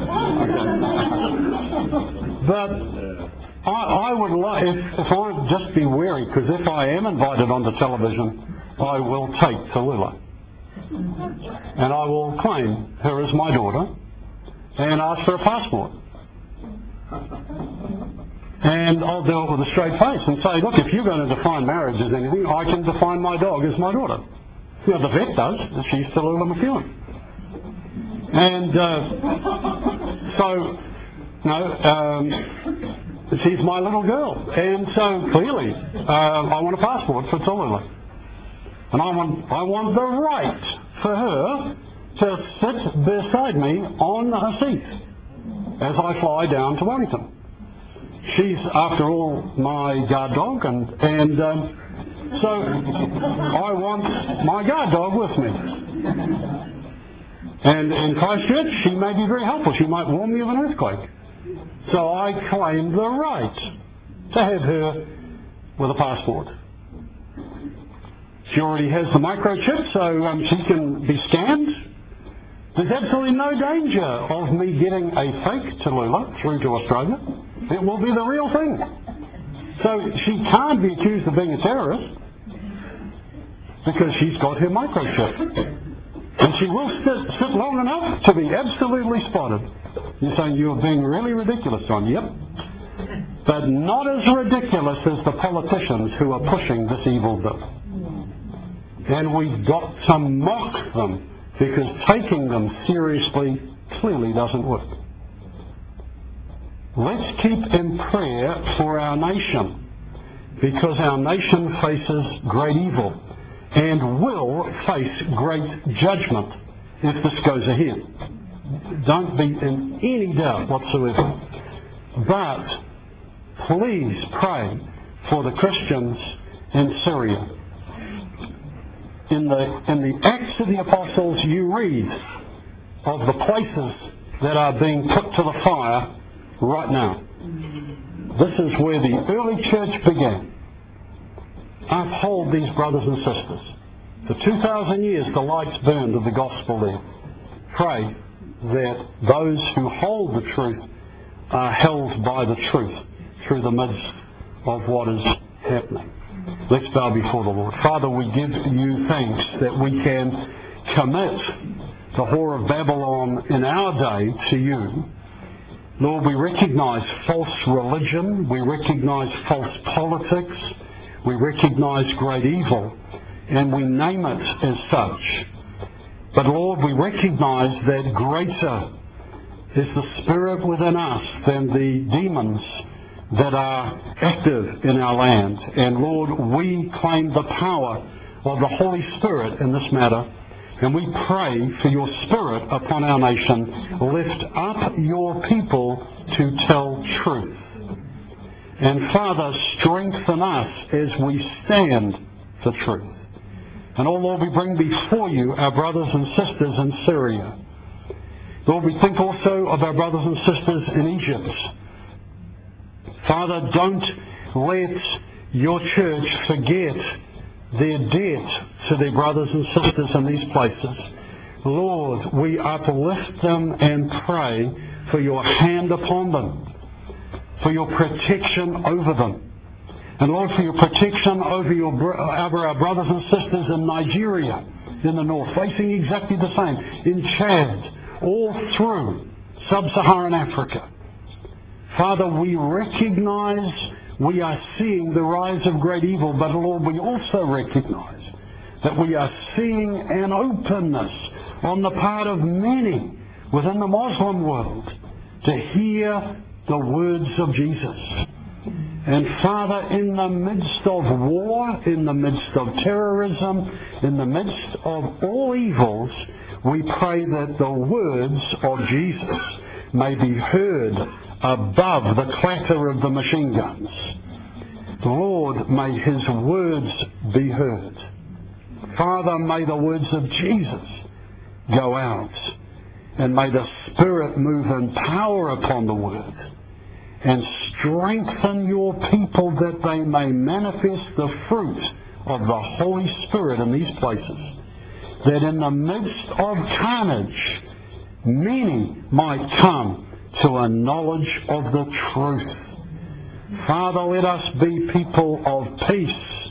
Okay. But I, I would like, if, if I'd just be wary, because if I am invited onto television, I will take Tallulah. And I will claim her as my daughter and ask for a passport. And I'll do it with a straight face and say, look, if you're going to define marriage as anything, I can define my dog as my daughter. You know, the vet does. She's Tallulah McEwen. And uh, so, no, um, she's my little girl. And so clearly, uh, I want a passport for Tallulah. And I want, I want the right for her to sit beside me on a seat as I fly down to Wellington. She's, after all, my guard dog, and, and um, so I want my guard dog with me. And in Christchurch, she may be very helpful. She might warn me of an earthquake. So I claim the right to have her with a passport. She already has the microchip, so um, she can be scanned. There's absolutely no danger of me getting a fake Tallulah through to Australia. It will be the real thing. So she can't be accused of being a terrorist because she's got her microchip. And she will sit, sit long enough to be absolutely spotted. You're saying you're being really ridiculous, John. Yep. But not as ridiculous as the politicians who are pushing this evil bill. And we've got to mock them, because taking them seriously clearly doesn't work. Let's keep in prayer for our nation, because our nation faces great evil and will face great judgment if this goes ahead. Don't be in any doubt whatsoever. But please pray for the Christians in Syria. In the, in the Acts of the Apostles, you read of the places that are being put to the fire right now. This is where the early church began. Uphold these brothers and sisters. For two thousand years the lights burned of the gospel there. Pray that those who hold the truth are held by the truth through the midst of what is happening. Let's bow before the Lord. Father, we give you thanks that we can commit the whore of Babylon in our day to you. Lord, we recognize false religion, we recognize false politics, we recognize great evil, and we name it as such. But Lord, we recognize that greater is the spirit within us than the demons that are active in our land. And Lord, we claim the power of the Holy Spirit in this matter, and we pray for your Spirit upon our nation. Lift up your people to tell truth. And Father, strengthen us as we stand for truth. And oh Lord, we bring before you our brothers and sisters in Syria. Lord, we think also of our brothers and sisters in Egypt. Father, don't let your church forget their debt to their brothers and sisters in these places. Lord, we uplift them and pray for your hand upon them, for your protection over them. And Lord, for your protection over, your, over our brothers and sisters in Nigeria, in the north, facing exactly the same, in Chad, all through sub-Saharan Africa. Father, we recognize we are seeing the rise of great evil, but Lord, we also recognize that we are seeing an openness on the part of many within the Muslim world to hear the words of Jesus. And Father, in the midst of war, in the midst of terrorism, in the midst of all evils, we pray that the words of Jesus may be heard above the clatter of the machine guns. Lord, may his words be heard. Father, may the words of Jesus go out, and may the Spirit move in power upon the word, and strengthen your people that they may manifest the fruit of the Holy Spirit in these places, that in the midst of carnage, many might come to a knowledge of the truth. Father, let us be people of peace.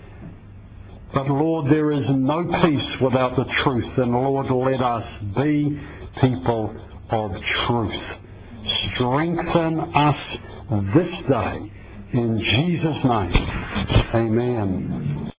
But Lord, there is no peace without the truth. And Lord, let us be people of truth. Strengthen us this day. In Jesus' name, amen.